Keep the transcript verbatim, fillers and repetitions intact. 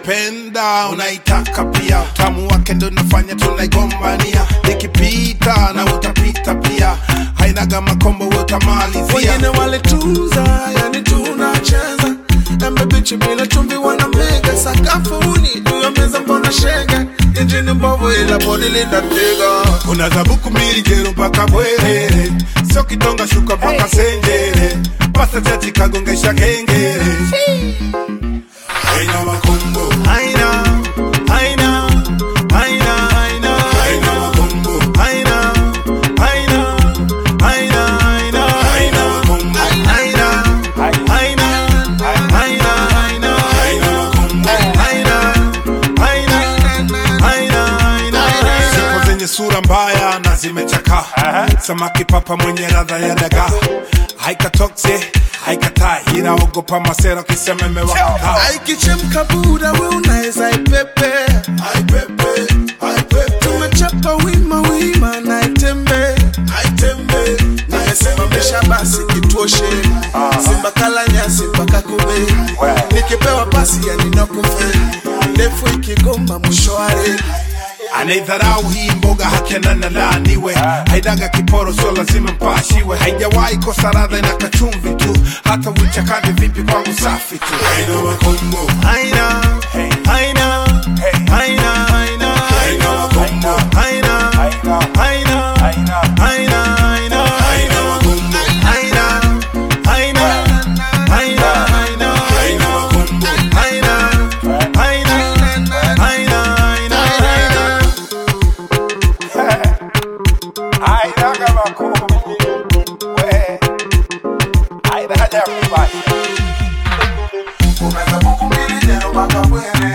unaipenda, unaitaka pia. Utamu wake ndo nafanya tunaigombania. Nikipita na utapita pia. Hainaga makombo utamalizia. Wengine wale tuza, yani tunacheza. Embe bichi bila chumvi wana mega. Sakafuni, juu meza mbona shega. Injini mbovu ila bodi linatega. Unazabuku mili jero mpaka bwerere. Sio kitonga shuka mpaka senjere. Pasta jati kagongesha kengere. Haina makombo, Haina, haina, haina, haina, haina makombo, haina, haina, haina, haina, haina makombo, haina, haina, haina, haina, haina makombo. haina, haina, haina, haina. Siku zenye sura mbaya na zimechakaa. Samaki papa mwenye ladha ya dagaa. Haika toxe, haika tai. Ila ogopa masera kisema imewaka. Aikichemka buda we unaeza ipepe. Aipepe, aipepe, Tumechapa wima wima na itembe. aitembe. Nimesimamisha basi kituoshe. Simba kala nyasi mpaka kube. Nikipewa pasi ya ninakufe. Ndefu ikigomba mshwari. Anaidharau hii mboga hakena na laaniwe. Haidaga kiporo sio lazima mpashiwe. Haijawahi kosa ladha ina kachumvi tu. Hata uichakage vipi kwangu safi tu. Haina makombo, Haina, haina, haina, haina, haina makombo, haina, haina, haina, haina, haina, haina makombo, haina, haina, haina, haina, haina makombo. haina, haina, haina, haina. Hainaga makombo. We. Hainaga everybody. Umeza buku mbili jero mpaka bwere.